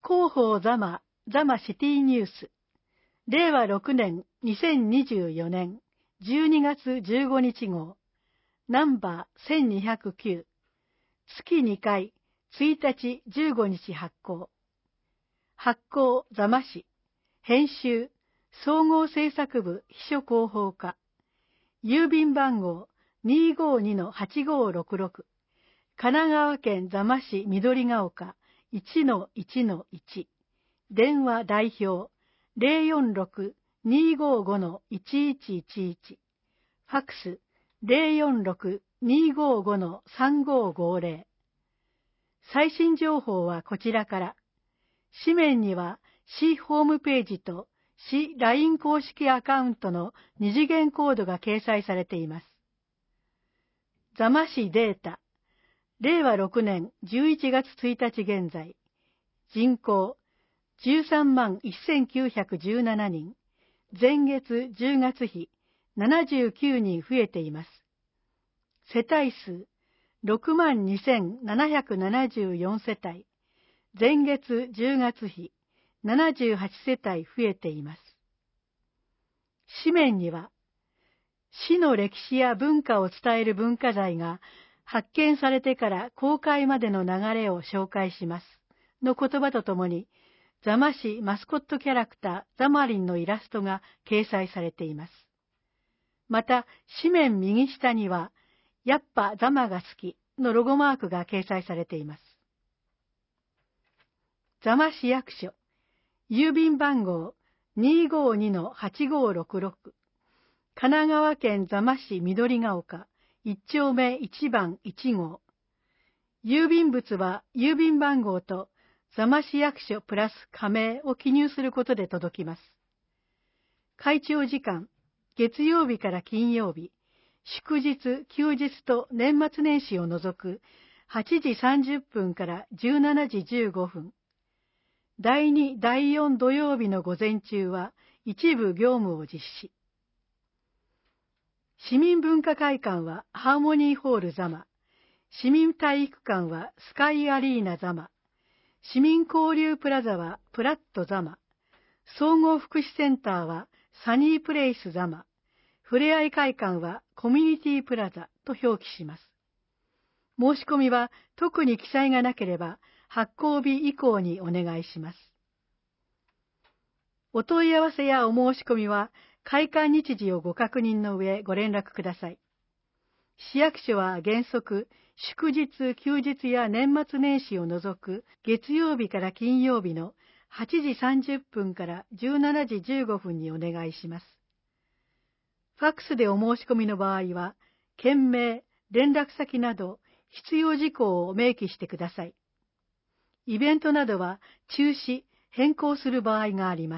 広報ザマシティニュース。令和6年2024年12月15日号。ナンバー1209。月2回、1日15日発行。発行ザマ市。編集、総合制作部秘書広報課。郵便番号252-8566。神奈川県座間市緑が丘 1-1-1。電話代表 046-255-1111。ファックス 046-255-3550。最新情報はこちらから。紙面には市ホームページと市 LINE 公式アカウントの二次元コードが掲載されています。座間市データ。令和6年11月1日現在。人口131917人。前月10月比79人増えています。世帯数62774世帯。前月10月比78世帯増えています。紙面には、市の歴史や文化を伝える文化財が発見されてから公開までの流れを紹介しますの言葉とともに、座間市マスコットキャラクターザマリンのイラストが掲載されています。また、紙面右下には、やっぱザマが好きのロゴマークが掲載されています。座間市役所、郵便番号252-8566。神奈川県座間市緑が丘1丁目1番1号。郵便物は郵便番号と座間市役所プラス加盟を記入することで届きます。開庁時間、月曜日から金曜日、祝日、休日と年末年始を除く8時30分から17時15分。第2、第4土曜日の午前中は一部業務を実施。市民文化会館はハーモニーホール座間。市民体育館はスカイアリーナ座間。市民交流プラザはプラット座間。総合福祉センターはサニープレイス座間。ふれあい会館はコミュニティプラザと表記します。申し込みは特に記載がなければ発行日以降にお願いします。お問い合わせやお申し込みは開館日時をご確認の上ご連絡ください。市役所は原則、祝日、休日や年末年始を除く月曜日から金曜日の8時30分から17時15分にお願いします。ファックスでお申し込みの場合は、件名、連絡先など必要事項を明記してください。イベントなどは中止、変更する場合があります。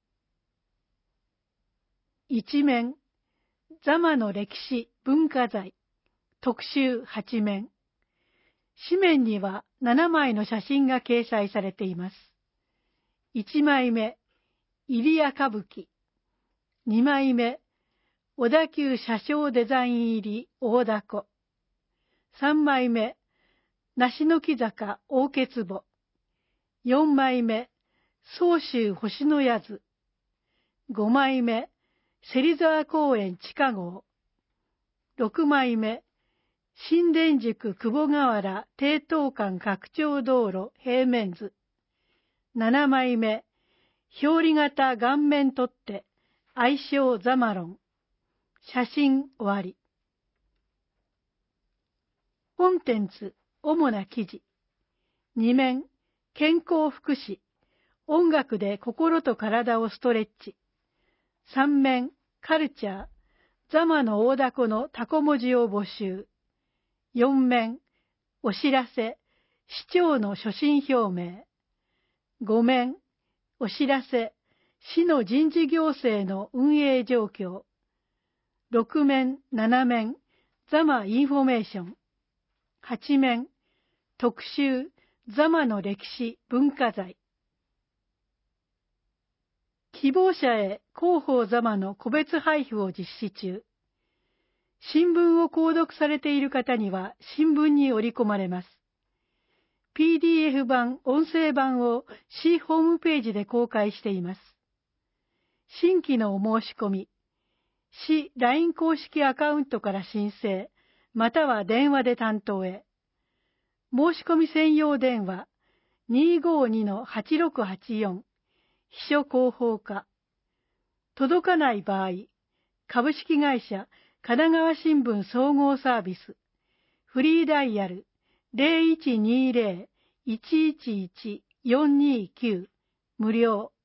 一面、座間の歴史文化財特集8面。紙面には7枚の写真が掲載されています。1枚目、入谷歌舞伎。2枚目、小田急車掌デザイン入り大凧。3枚目、梨の木坂大毛壺。4枚目、総州星の宿。5枚目、芹沢公園地下号。6枚目、新田宿久保河原抵当館拡張道路平面図。7枚目、表裏型顔面取っ手、愛称ザマロン。写真終わり。コンテンツ、主な記事。2面、健康福祉。音楽で心と体をストレッチ。3面、カルチャー。座間の大凧のタコ文字を募集。4面、お知らせ。市長の所信表明。5面、お知らせ。市の人事行政の運営状況。6面、7面、座間インフォメーション。8面、特集、座間の歴史文化財。希望者へ広報座間の個別配布を実施中。新聞を購読されている方には新聞に折り込まれます。 PDF 版、音声版を市ホームページで公開しています。新規のお申し込み、市 LINE 公式アカウントから申請、または電話で担当へ。申し込み専用電話 252-8684 秘書広報課。届かない場合、株式会社神奈川新聞総合サービス、フリーダイヤル 0120-111-429 無料。